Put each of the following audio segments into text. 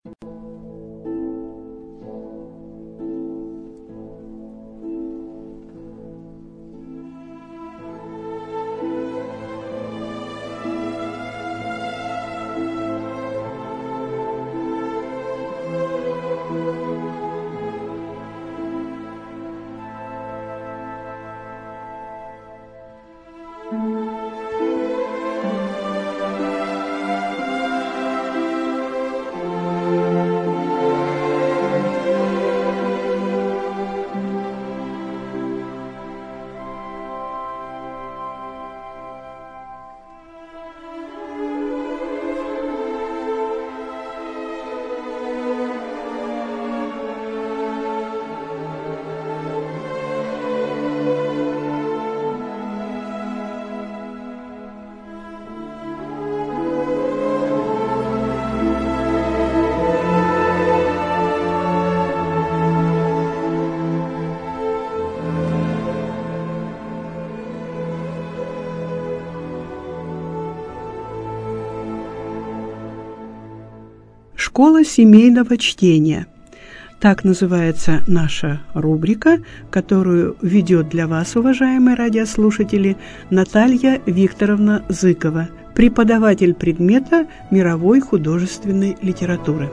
Школа семейного чтения. Так называется наша рубрика, которую ведет для вас, уважаемые радиослушатели, Наталья Викторовна Зыкова, преподаватель предмета мировой художественной литературы.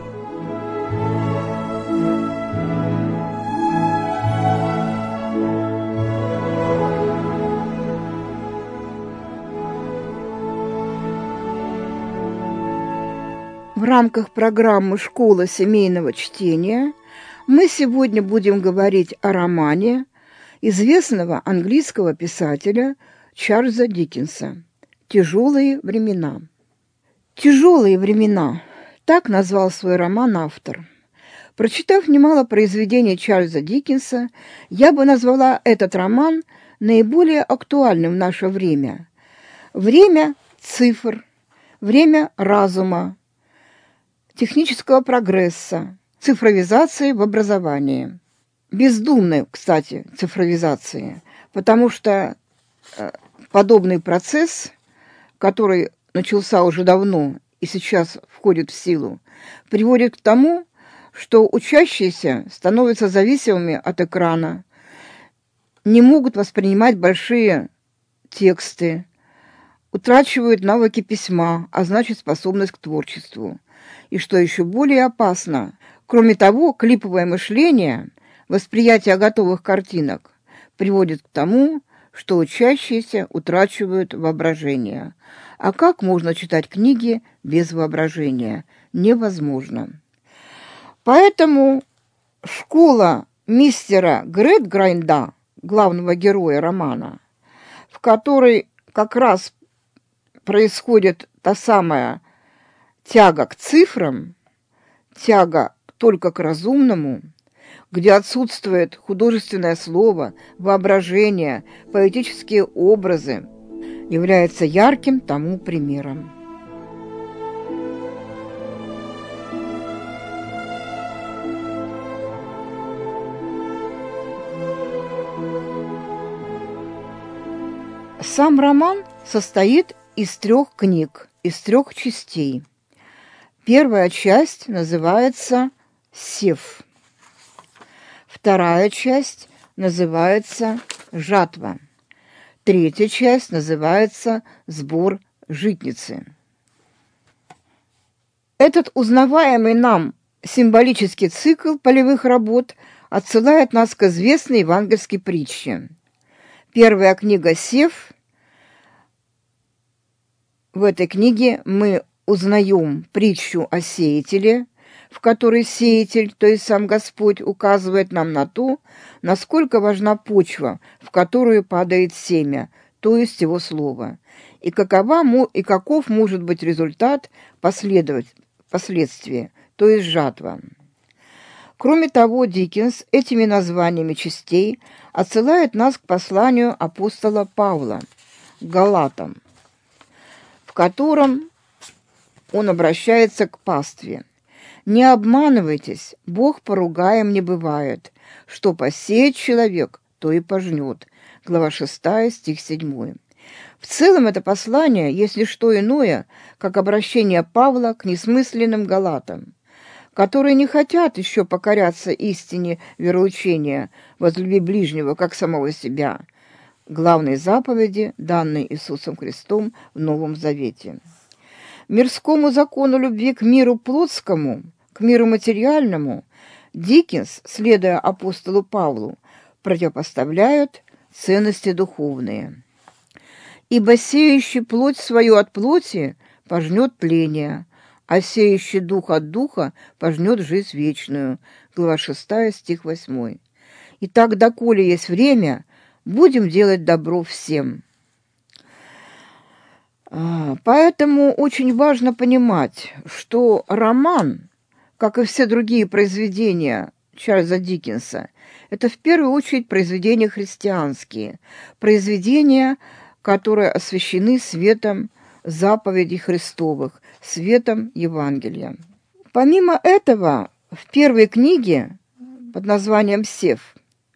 В рамках программы «Школа семейного чтения» мы сегодня будем говорить о романе известного английского писателя Чарльза Диккенса «Тяжелые времена». «Тяжелые времена» – так назвал свой роман автор. Прочитав немало произведений Чарльза Диккенса, я бы назвала этот роман наиболее актуальным в наше время. Время цифр, время разума, технического прогресса, цифровизации в образовании. Бездумной, кстати, цифровизации, потому что подобный процесс, который начался уже давно и сейчас входит в силу, приводит к тому, что учащиеся становятся зависимыми от экрана, не могут воспринимать большие тексты, утрачивают навыки письма, а значит способность к творчеству. И что еще более опасно, кроме того, клиповое мышление, восприятие готовых картинок приводит к тому, что учащиеся утрачивают воображение. А как можно читать книги без воображения? Невозможно. Поэтому школа мистера Грэдграйнда, главного героя романа, в которой как раз происходит та самая тяга к цифрам, тяга только к разумному, где отсутствует художественное слово, воображение, поэтические образы, является ярким тому примером. Сам роман состоит из 3 книг, из 3 частей. Первая часть называется «Сев». Вторая часть называется «Жатва». Третья часть называется «Сбор житницы». Этот узнаваемый нам символический цикл полевых работ отсылает нас к известной евангельской притче. Первая книга «Сев». В этой книге мы узнаем притчу о сеятеле, в которой сеятель, то есть сам Господь, указывает нам на то, насколько важна почва, в которую падает семя, то есть его слово, и каков может быть результат последствия, то есть жатва. Кроме того, Диккенс этими названиями частей отсылает нас к посланию апостола Павла к Галатам, в котором он обращается к пастве. «Не обманывайтесь, Бог поругаем не бывает. Что посеет человек, то и пожнет». Глава 6, стих 7. В целом это послание есть не что иное, как обращение Павла к несмысленным галатам, которые не хотят еще покоряться истине вероучения, возлюби ближнего, как самого себя, главной заповеди, данной Иисусом Христом в Новом Завете. Мирскому закону любви к миру плотскому, к миру материальному, Диккенс, следуя апостолу Павлу, противопоставляют ценности духовные. «Ибо сеющий плоть свою от плоти пожнет тление, а сеющий дух от духа пожнет жизнь вечную». Глава 6, стих 8. «Итак, доколе есть время, будем делать добро всем». Поэтому очень важно понимать, что роман, как и все другие произведения Чарльза Диккенса, это в первую очередь произведения христианские, произведения, которые освящены светом заповедей Христовых, светом Евангелия. Помимо этого, в первой книге под названием «Сев»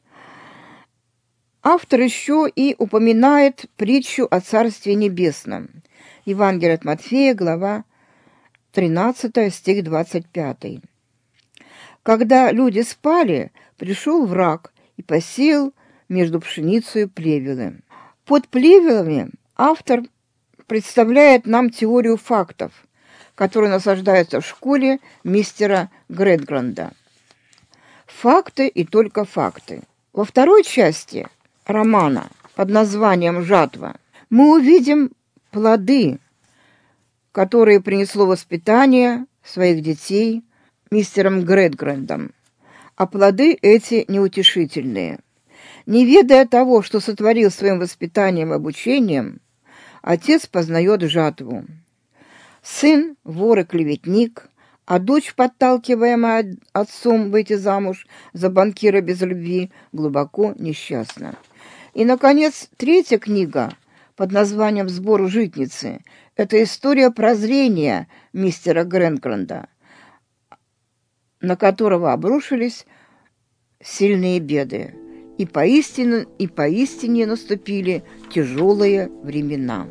автор еще и упоминает притчу о Царстве Небесном. Евангелие от Матфея, глава 13, стих 25. «Когда люди спали, пришел враг и посеял между пшеницей плевелы». Под плевелами автор представляет нам теорию фактов, которая насаждается в школе мистера Грэдгранда. Факты и только факты. Во второй части романа под названием «Жатва» мы увидим плоды, которые принесло воспитание своих детей мистером Грэдграндом, а плоды эти неутешительные. Не ведая того, что сотворил своим воспитанием и обучением, отец познает жатву. Сын – вор и клеветник, а дочь, подталкиваемая отцом выйти замуж за банкира без любви, глубоко несчастна. И, наконец, третья книга под названием «Сбор житницы» – это история прозрения мистера Грэдгранда, на которого обрушились сильные беды. И поистине наступили тяжелые времена.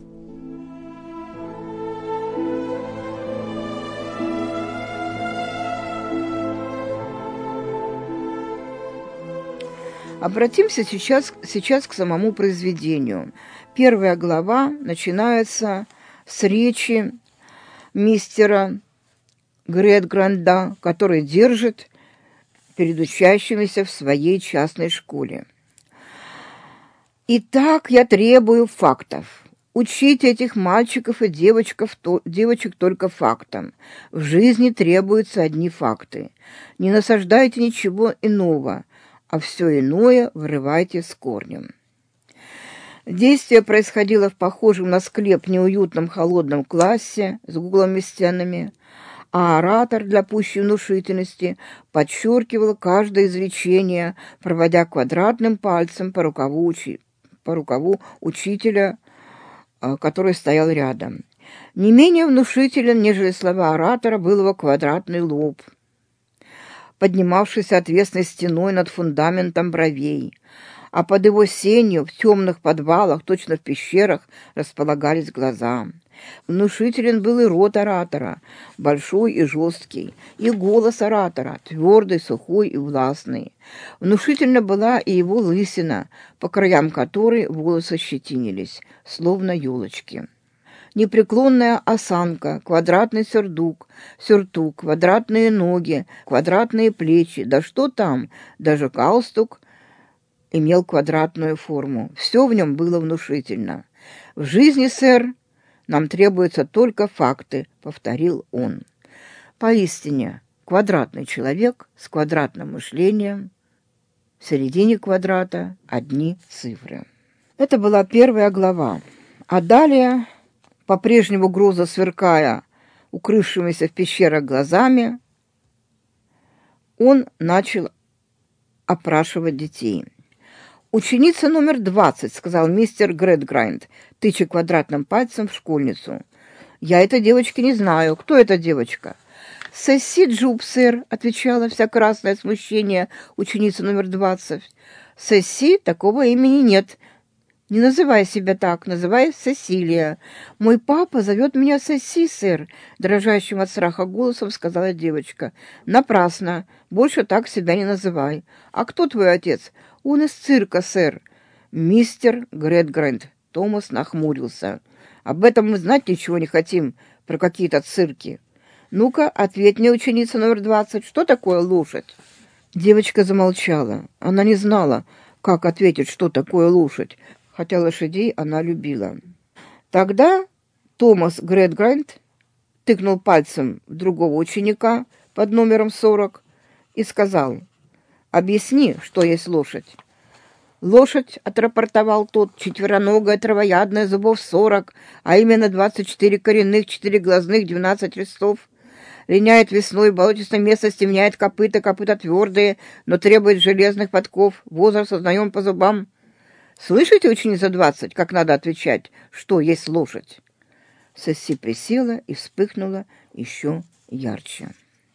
Обратимся сейчас к самому произведению. Первая глава начинается с речи мистера Грэдгранда, который держит перед учащимися в своей частной школе. «Итак, я требую фактов. Учите этих мальчиков и девочек только фактам. В жизни требуются одни факты. Не насаждайте ничего иного, а все иное вырывайте с корнем». Действие происходило в похожем на склеп неуютном холодном классе с угловыми стенами, а оратор для пущей внушительности подчеркивал каждое изречение, проводя квадратным пальцем по рукаву учителя, который стоял рядом. Не менее внушителен, нежели слова оратора, был его квадратный лоб, поднимавшийся отвесной стеной над фундаментом бровей, а под его сенью в темных подвалах, точно в пещерах, располагались глаза. Внушителен был и рот оратора, большой и жесткий, и голос оратора, твердый, сухой и властный. Внушительна была и его лысина, по краям которой волосы щетинились, словно елочки. Непреклонная осанка, квадратный сюртук, квадратные ноги, квадратные плечи, да что там, даже галстук имел квадратную форму. Все в нем было внушительно. «В жизни, сэр, нам требуются только факты», — повторил он. Поистине, квадратный человек с квадратным мышлением, в середине квадрата одни цифры. Это была первая глава. А далее, по-прежнему грозно сверкая укрывшимися в пещерах глазами, он начал опрашивать детей. «Ученица номер 20», — сказал мистер Грэдгранд, тыча квадратным пальцем в школьницу. «Я этой девочки не знаю. Кто эта девочка?» «Сесси Джуб, сэр», — отвечала вся красное смущение ученица номер 20. «Сесси, такого имени нет», «Не называй себя так, называй Сесилия. Мой папа зовет меня Сеси, сэр», — дрожащим от страха голосом сказала девочка. «Напрасно. Больше так себя не называй. А кто твой отец?» «Он из цирка, сэр». «Мистер Грэдгрэнд». Томас нахмурился. «Об этом мы знать ничего не хотим, про какие-то цирки. Ну-ка, ответь мне, ученица номер 20, что такое лошадь?» Девочка замолчала. Она не знала, как ответить, что такое лошадь, хотя лошадей она любила. Тогда Томас Грэдгрэнд тыкнул пальцем в другого ученика под номером 40 и сказал: «Объясни, что есть лошадь». «Лошадь», — отрапортовал тот, — «четвероногая, травоядная, зубов 40, а именно 24 коренных, 4 глазных, 12 листов. Линяет весной, болотистое место стемняет копыта, копыта твердые, но требует железных подков. Возраст узнаем по зубам». «Слышите, ученица 20, как надо отвечать, что есть лошадь?» Сесси присела и вспыхнула еще ярче.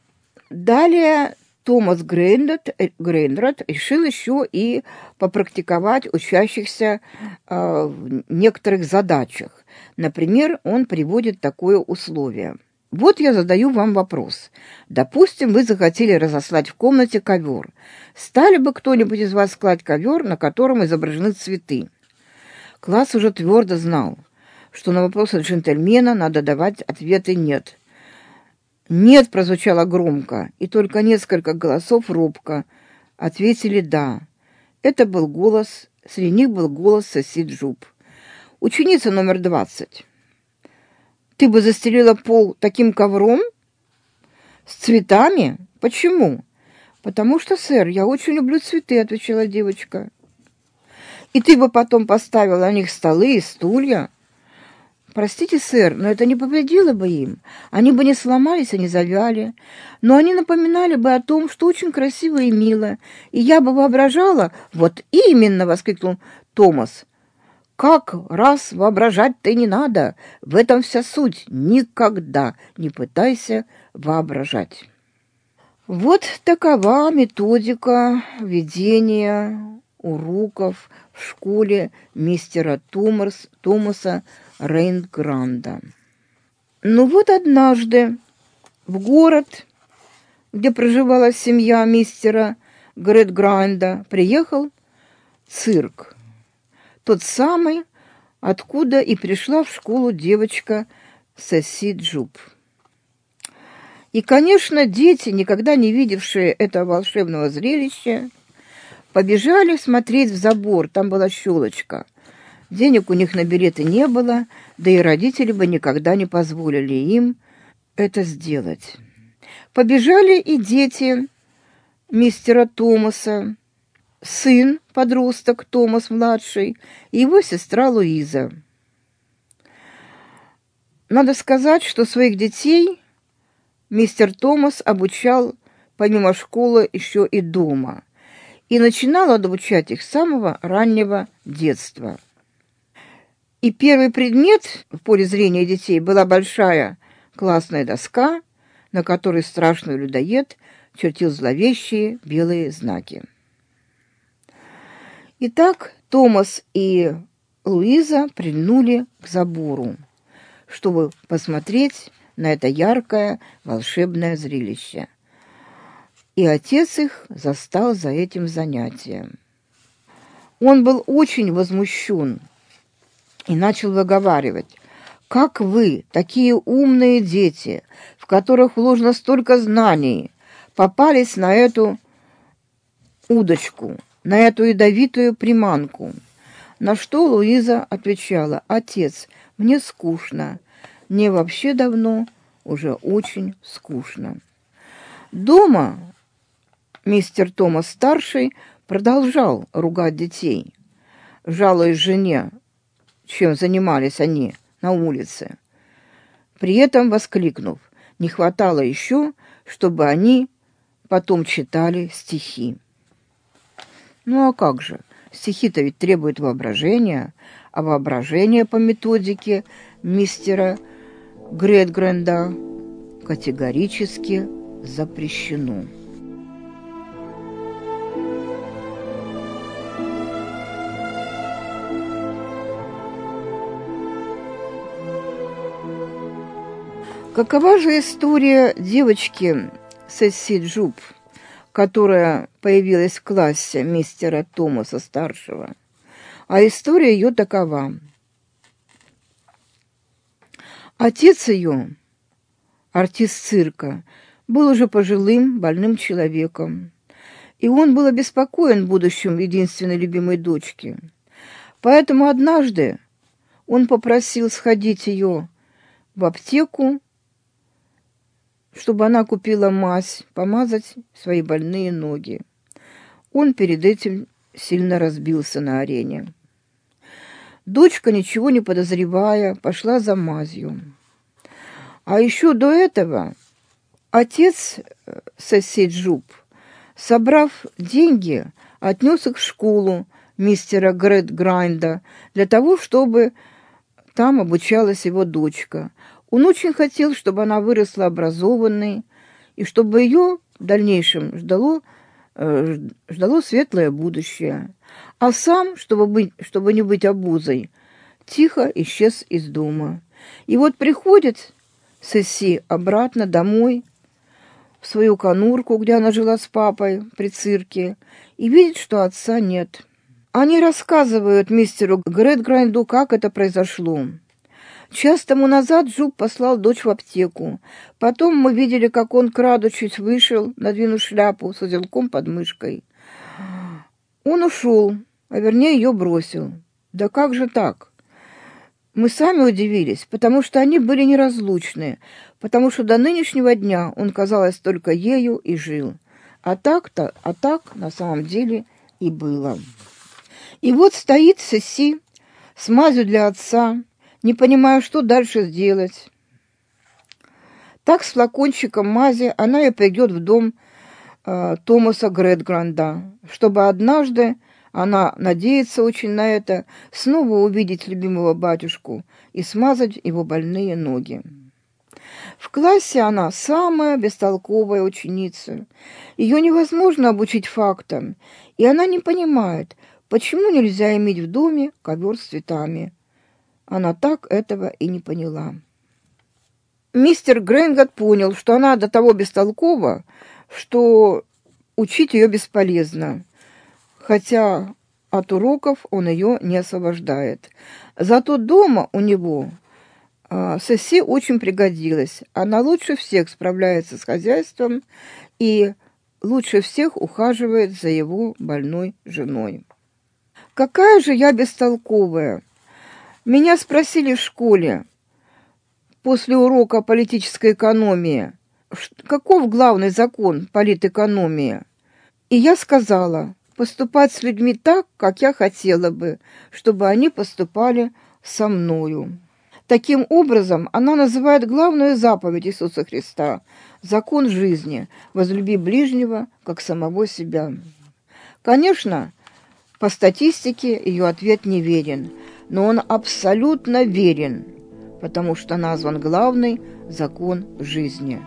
Далее Томас Грейндрад решил еще и попрактиковать учащихся в некоторых задачах. Например, он приводит такое условие. Вот я задаю вам вопрос. Допустим, вы захотели разослать в комнате ковер. Стали бы кто-нибудь из вас класть ковер, на котором изображены цветы? Класс уже твердо знал, что на вопросы джентльмена надо давать ответы «нет». «Нет» прозвучало громко, и только несколько голосов робко ответили «да». Это был голос, среди них был голос Сесси Джуб. «Ученица номер 20. Ты бы застелила пол таким ковром? С цветами? Почему?» «Потому что, сэр, я очень люблю цветы», — отвечала девочка. «И ты бы потом поставила на них столы и стулья?» «Простите, сэр, но это не повредило бы им. Они бы не сломались и не завяли. Но они напоминали бы о том, что очень красиво и мило. И я бы воображала...» «Вот именно!» — воскликнул Томас. «Как раз воображать-то не надо. В этом вся суть. Никогда не пытайся воображать». Вот такова методика ведения уроков в школе мистера Томаса Рейнгранда. Ну вот однажды в город, где проживала семья мистера Грэдгранда, приехал цирк. Тот самый, откуда и пришла в школу девочка Сесси Джуб. И, конечно, дети, никогда не видевшие этого волшебного зрелища, побежали смотреть в забор, там была щелочка. Денег у них на билеты не было, да и родители бы никогда не позволили им это сделать. Побежали и дети мистера Томаса, сын, подросток Томас-младший, и его сестра Луиза. Надо сказать, что своих детей мистер Томас обучал помимо школы еще и дома, и начинал обучать их с самого раннего детства. И первый предмет в поле зрения детей была большая классная доска, на которой страшный людоед чертил зловещие белые знаки. Итак, Томас и Луиза прильнули к забору, чтобы посмотреть на это яркое волшебное зрелище. И отец их застал за этим занятием. Он был очень возмущен и начал выговаривать: «Как вы, такие умные дети, в которых вложено столько знаний, попались на эту удочку, на эту ядовитую приманку?» На что Луиза отвечала: «Отец, мне скучно, мне вообще давно уже очень скучно». Дома мистер Томас-старший продолжал ругать детей, жалуясь жене, чем занимались они на улице, при этом воскликнув: не хватало еще, чтобы они потом читали стихи. Ну а как же, стихи-то ведь требуют воображения, а воображение по методике мистера Грэдгранда категорически запрещено. Какова же история девочки Сесси Джуб, которая появилась в классе мистера Томаса-старшего? А история ее такова. Отец ее, артист цирка, был уже пожилым, больным человеком, и он был обеспокоен будущим единственной любимой дочки. Поэтому однажды он попросил сходить ее в аптеку, чтобы она купила мазь, помазать свои больные ноги. Он перед этим сильно разбился на арене. Дочка, ничего не подозревая, пошла за мазью. А еще до этого отец Сесси Джуб, собрав деньги, отнес их в школу мистера Грэдграйнда для того, чтобы там обучалась его дочка. Он очень хотел, чтобы она выросла образованной, и чтобы ее в дальнейшем ждало светлое будущее. А сам, чтобы не быть обузой, тихо исчез из дома. И вот приходит Сесси обратно домой, в свою конурку, где она жила с папой при цирке, и видит, что отца нет. Они рассказывают мистеру Грэдграйнду, как это произошло. Час тому назад Джуб послал дочь в аптеку. Потом мы видели, как он, крадучись, вышел, надвинув шляпу с узелком под мышкой. Он ушел, а вернее ее бросил. Да как же так? Мы сами удивились, потому что они были неразлучны, потому что до нынешнего дня он, казалось, только ею и жил. А так на самом деле и было. И вот стоит Сесси с мазью для отца, не понимая, что дальше сделать. Так с флакончиком мази она и придет в дом Томаса Грэдграйнда, чтобы однажды, она надеется очень на это, снова увидеть любимого батюшку и смазать его больные ноги. В классе она самая бестолковая ученица. Ее невозможно обучить фактам, и она не понимает, почему нельзя иметь в доме ковер с цветами. Она так этого и не поняла. Мистер Грэнгот понял, что она до того бестолкова, что учить ее бесполезно, хотя от уроков он ее не освобождает. Зато дома у него Сесси очень пригодилась. Она лучше всех справляется с хозяйством и лучше всех ухаживает за его больной женой. Какая же я бестолковая! Меня спросили в школе после урока политической экономии, каков главный закон политэкономии? И я сказала, поступать с людьми так, как я хотела бы, чтобы они поступали со мною. Таким образом, она называет главную заповедь Иисуса Христа – закон жизни – возлюби ближнего, как самого себя. Конечно, по статистике ее ответ не верен, но он абсолютно верен, потому что назван главный закон жизни.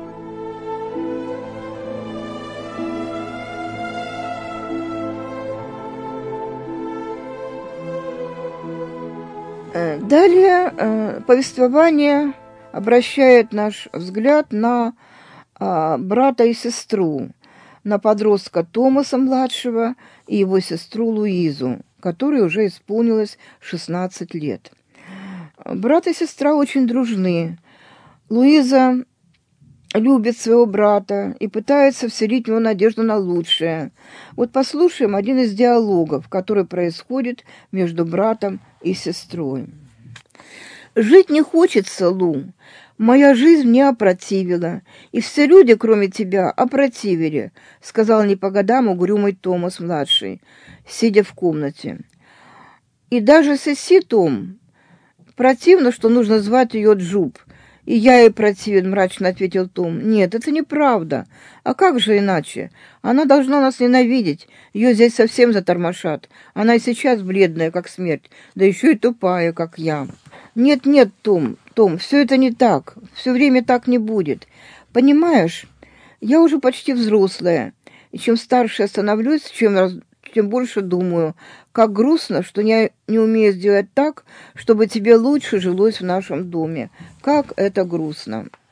Далее повествование обращает наш взгляд на брата и сестру, на подростка Томаса-младшего и его сестру Луизу, которой уже исполнилось 16 лет. Брат и сестра очень дружны. Луиза любит своего брата и пытается вселить в него надежду на лучшее. Вот послушаем один из диалогов, который происходит между братом и сестрой. «Жить не хочется, Лу. Моя жизнь мне опротивила, и все люди, кроме тебя, опротивили», сказал не по годам угрюмый Томас-младший, сидя в комнате. «И даже Сесси, Том, противно, что нужно звать ее Джуб. И я ей противен», — мрачно ответил Том. «Нет, это неправда. А как же иначе? Она должна нас ненавидеть. Ее здесь совсем затормошат. Она и сейчас бледная, как смерть, да еще и тупая, как я». «Нет, Том, все это не так. Все время так не будет. Понимаешь, я уже почти взрослая, и чем старше я становлюсь, тем больше думаю, как грустно, что я не умею сделать так, чтобы тебе лучше жилось в нашем доме. Как это грустно».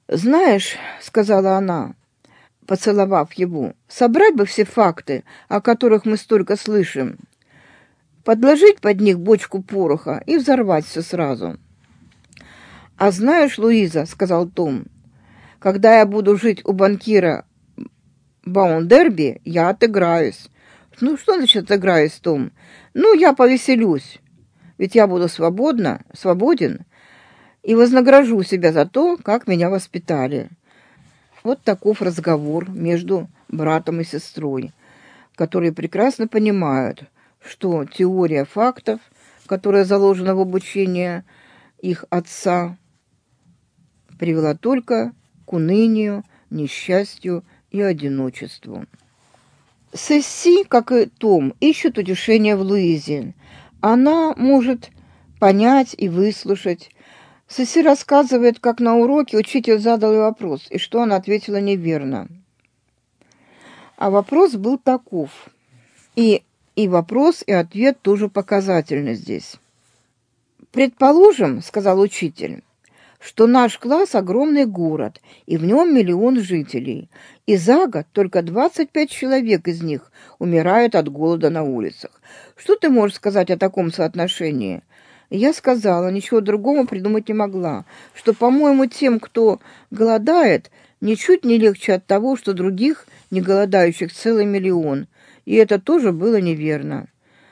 «Знаешь, — сказала она, поцеловав его, — собрать бы все факты, о которых мы столько слышим, подложить под них бочку пороха и взорвать все сразу». «А знаешь, Луиза, — сказал Том, — когда я буду жить у банкира Баундерби, я отыграюсь». «Ну, что значит отыграюсь, Том?» «Ну, я повеселюсь, ведь я буду свободен и вознагражу себя за то, как меня воспитали». Вот таков разговор между братом и сестрой, которые прекрасно понимают, что теория фактов, которая заложена в обучении их отца, привела только к унынию, несчастью и одиночеству. Сесси, как и Том, ищут утешения в Луизе. Она может понять и выслушать. Сесси рассказывает, как на уроке учитель задал ей вопрос, и что она ответила неверно. А вопрос был таков. И вопрос, и ответ тоже показательны здесь. «Предположим, — сказал учитель, — что наш класс — огромный город, и в нем 1 000 000 жителей, и за год только 25 человек из них умирают от голода на улицах. Что ты можешь сказать о таком соотношении?» Я сказала, ничего другого придумать не могла, что, по-моему, тем, кто голодает, ничуть не легче от того, что других неголодающих целый 1 000 000, и это тоже было неверно.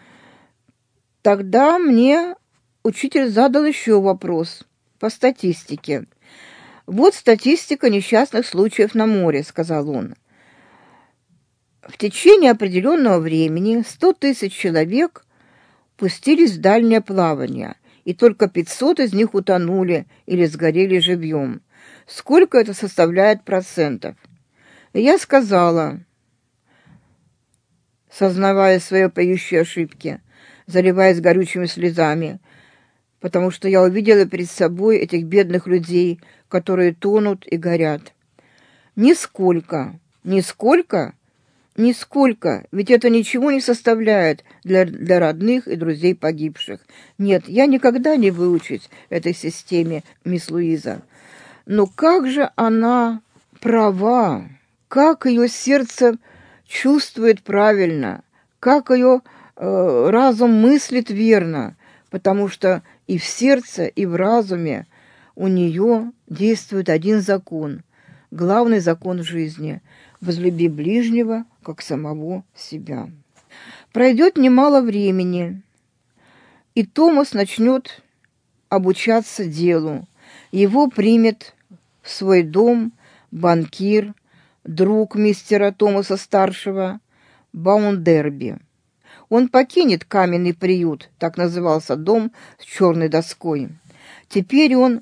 Тогда мне учитель задал еще вопрос по статистике. «Вот статистика несчастных случаев на море», — сказал он. «В течение определенного времени 100 000 человек пустились в дальнее плавание, и только 500 из них утонули или сгорели живьем. Сколько это составляет процентов?» И я сказала, сознавая свои поющие ошибки, заливаясь горючими слезами, потому что я увидела перед собой этих бедных людей, которые тонут и горят. «Нисколько, нисколько, нисколько, ведь это ничего не составляет для родных и друзей погибших. Нет, я никогда не выучусь этой системе, мисс Луиза. Но как же она права, как ее сердце чувствует правильно, как ее разум мыслит верно, потому что и в сердце, и в разуме у нее действует один закон, главный закон жизни – возлюби ближнего, как самого себя. Пройдет немало времени, и Томас начнет обучаться делу. Его примет в свой дом банкир, друг мистера Томаса-старшего, Баундерби. Он покинет каменный приют, так назывался дом с черной доской. Теперь он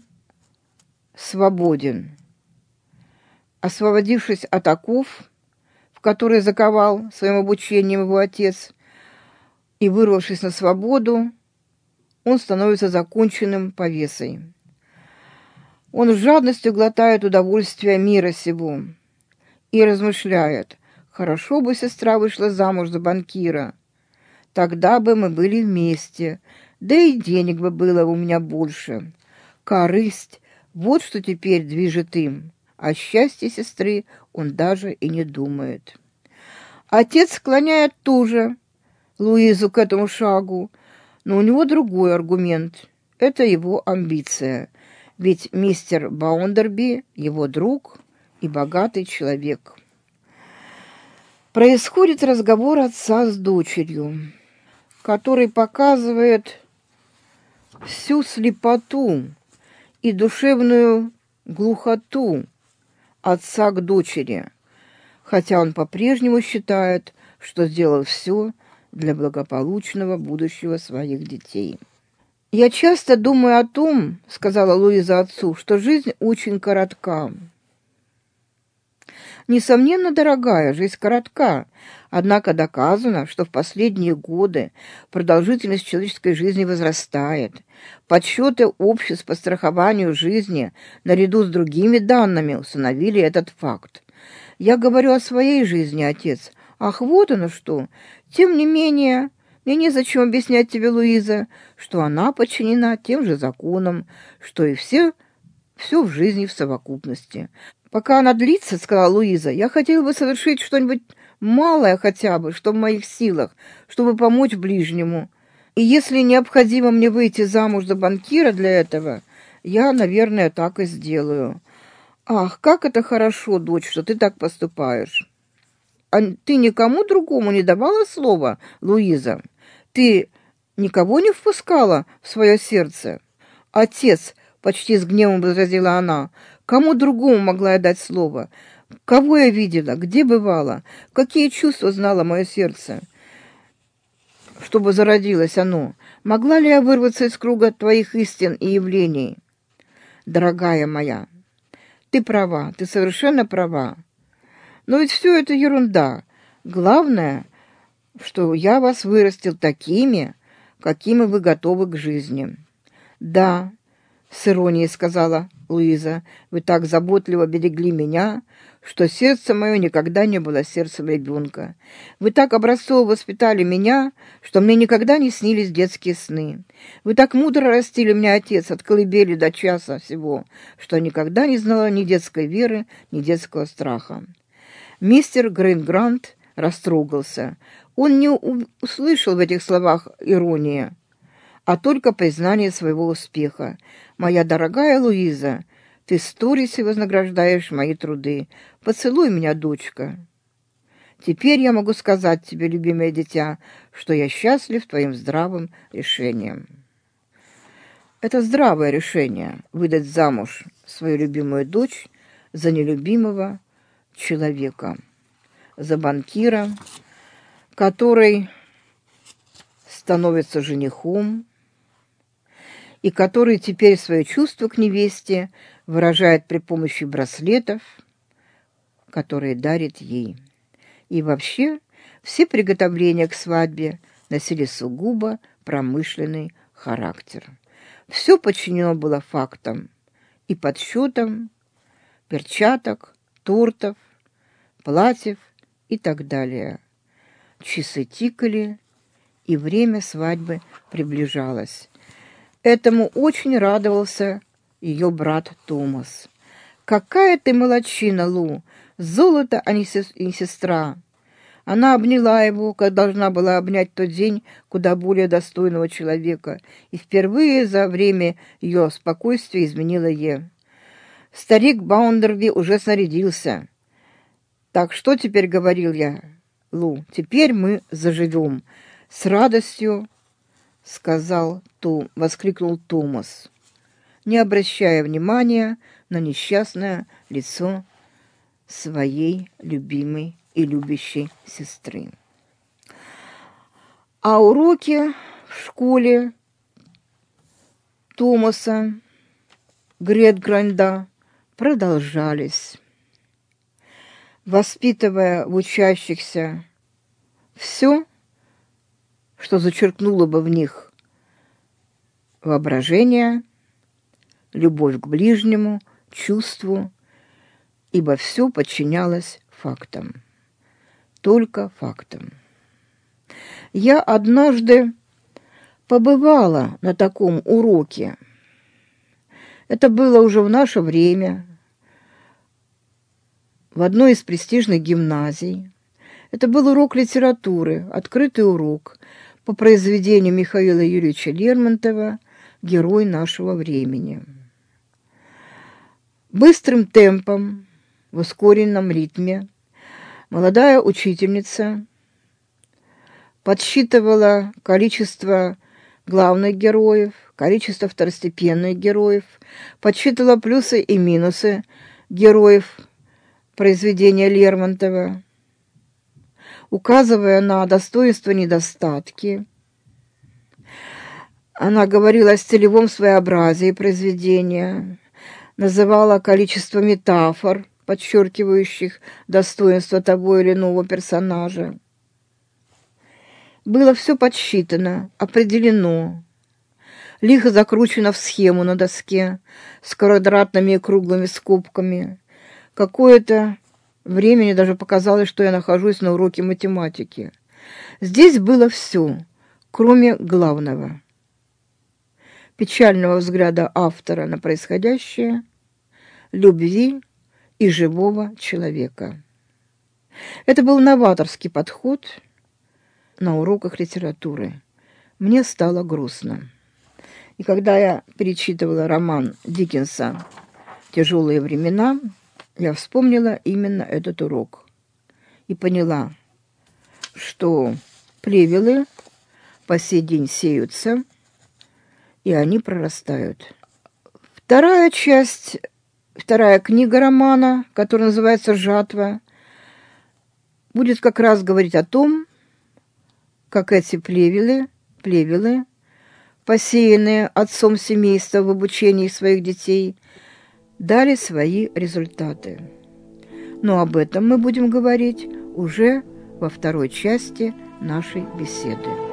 свободен. Освободившись от оков, в которые заковал своим обучением его отец, и вырвавшись на свободу, он становится законченным повесой. Он с жадностью глотает удовольствие мира сего и размышляет: хорошо бы сестра вышла замуж за банкира, тогда бы мы были вместе, да и денег бы было у меня больше. Корысть — вот что теперь движет им. О счастье сестры он даже и не думает. Отец склоняет тоже Луизу к этому шагу, но у него другой аргумент. Это его амбиция. Ведь мистер Баундерби — его друг и богатый человек. Происходит разговор отца с дочерью, который показывает всю слепоту и душевную глухоту отца к дочери, хотя он по-прежнему считает, что сделал все для благополучного будущего своих детей. «Я часто думаю о том, — сказала Луиза отцу, — что жизнь очень коротка. Несомненно, дорогая, жизнь коротка, однако доказано, что в последние годы продолжительность человеческой жизни возрастает. Подсчеты обществ по страхованию жизни наряду с другими данными установили этот факт. Я говорю о своей жизни, отец. Ах, вот оно что! Тем не менее, мне незачем объяснять тебе, Луиза, что она подчинена тем же законам, что и все Все в жизни в совокупности. Пока она длится, сказала Луиза, я хотела бы совершить что-нибудь малое хотя бы, что в моих силах, чтобы помочь ближнему. И если необходимо мне выйти замуж за банкира для этого, я, наверное, так и сделаю. Ах, как это хорошо, дочь, что ты так поступаешь. А ты никому другому не давала слова, Луиза? Ты никого не впускала в свое сердце? Отец, почти с гневом возразила она, кому другому могла я дать слово? Кого я видела? Где бывала? Какие чувства знало мое сердце? Чтобы зародилось оно? Могла ли я вырваться из круга твоих истин и явлений? Дорогая моя, ты права, ты совершенно права. Но ведь все это ерунда. Главное, что я вас вырастил такими, какими вы готовы к жизни. Да, с иронией сказала Луиза, вы так заботливо берегли меня, что сердце мое никогда не было сердцем ребенка. Вы так образцово воспитали меня, что мне никогда не снились детские сны. Вы так мудро растили меня, отец, от колыбели до часа всего, что никогда не знала ни детской веры, ни детского страха. Мистер Грейнгрант растрогался. Он не услышал в этих словах иронии, а только признание своего успеха. «Моя дорогая Луиза, ты сторицей вознаграждаешь мои труды. Поцелуй меня, дочка. Теперь я могу сказать тебе, любимое дитя, что я счастлив твоим здравым решением». Это здравое решение – выдать замуж свою любимую дочь за нелюбимого человека, за банкира, который становится женихом и который теперь свои чувства к невесте выражает при помощи браслетов, которые дарит ей. И вообще все приготовления к свадьбе носили сугубо промышленный характер. Все подчинено было фактам и подсчетам перчаток, тортов, платьев и так далее. Часы тикали, и время свадьбы приближалось. Этому очень радовался ее брат Томас. «Какая ты молодчина, Лу! Золото, а не сестра!» Она обняла его, как должна была обнять в тот день куда более достойного человека, и впервые за время ее спокойствия изменила ей. Старик Баундерби уже снарядился. «Так что теперь, — говорил я, Лу, — теперь мы заживем». «С радостью, — воскликнул Томас, не обращая внимания на несчастное лицо своей любимой и любящей сестры. А уроки в школе Томаса Грейнгранда продолжались, воспитывая в учащихся все, что зачеркнуло бы в них воображение, любовь к ближнему, чувству, ибо все подчинялось фактам, только фактам. Я однажды побывала на таком уроке. Это было уже в наше время, в одной из престижных гимназий. Это был урок литературы, открытый урок по произведению Михаила Юрьевича Лермонтова «Герой нашего времени». Быстрым темпом, в ускоренном ритме, молодая учительница подсчитывала количество главных героев, количество второстепенных героев, подсчитывала плюсы и минусы героев произведения Лермонтова, указывая на достоинства и недостатки. Она говорила о стилевом своеобразии произведения, называла количество метафор, подчеркивающих достоинство того или иного персонажа. Было все подсчитано, определено, лихо закручено в схему на доске с квадратными и круглыми скобками. Какое-то время мне даже показалось, что я нахожусь на уроке математики. Здесь было все, кроме главного. Печального взгляда автора на происходящее любви и живого человека. Это был новаторский подход на уроках литературы. Мне стало грустно. И когда я перечитывала роман Диккенса «Тяжелые времена», я вспомнила именно этот урок и поняла, что плевелы по сей день сеются, и они прорастают. Вторая книга романа, которая называется «Жатва», будет как раз говорить о том, как эти плевелы, посеянные отцом семейства в обучении своих детей, дали свои результаты. Но об этом мы будем говорить уже во второй части нашей беседы.